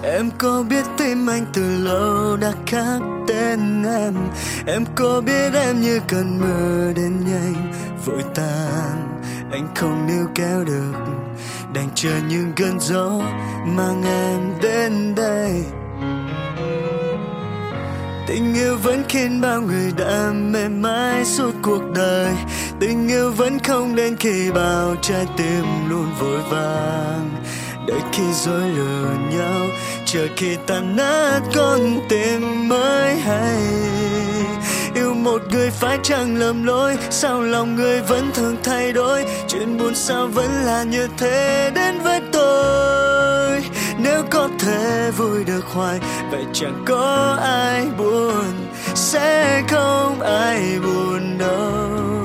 Em có biết tim anh từ lâu đã khắc tên em. Em có biết em như cơn mưa đến nhanh vội tàn. Anh không níu kéo được, đành chờ những cơn gió mang em đến đây. Tình yêu vẫn khiến bao người đam mê mãi suốt cuộc đời. Tình yêu vẫn không đến khi bao trái tim luôn vội vàng. Đợi khi dối lừa nhau, chờ khi tan nát con tim mới hay. Yêu một người phải chẳng lầm lỗi, sao lòng người vẫn thường thay đổi. Chuyện buồn sao vẫn là như thế đến với tôi. Nếu có thể vui được hoài, vậy chẳng có ai buồn, sẽ không ai buồn đâu.